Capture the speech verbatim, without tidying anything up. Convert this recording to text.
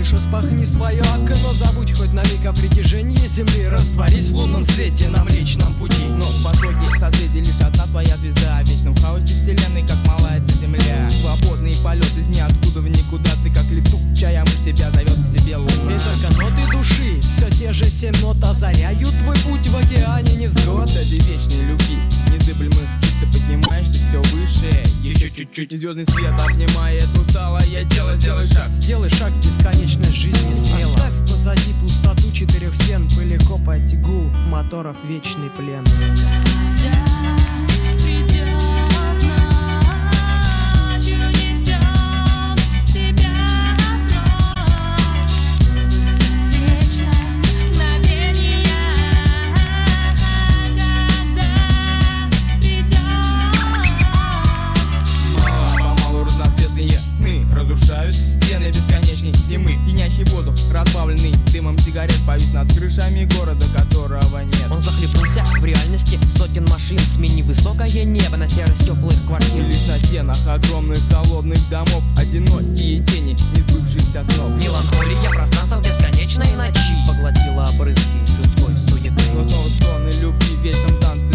распахни свое окно, забудь хоть на миг о притяжении земли, растворись в лунном свете на Млечном пути. Но в потоке созвездий лишь одна твоя звезда, в вечном хаосе вселенной, как малая эта земля. Свободный полет из ниоткуда в никуда, ты как летучая мышь, тебя зовет к себе луна. И только ноты души, все те же семь нот озаряют твой путь в океане невзгод. Ради вечной любви, незыблемых чувств, ты поднимаешься все выше. Еще чуть-чуть, и звездный свет обнимает усталое тело. Сделай шаг, сделай шаг в бесконечность жизни смело. Оставь позади пустоту четырех стен, пыли копоть и гул моторов, вечный плен. Разрушают стены бесконечной зимы. Пьянящий воздух, разбавленный дымом сигарет, повис над крышами города, которого нет. Он захлебнулся в реальности сотен машин, смени высокое небо на серость теплых квартир. И лишь на стенах огромных холодных домов одинокие тени несбывшихся снов. Меланхолия пространства в бесконечной ночи поглотила обрывки людской суеты. Но снова стоны любви в вечном танце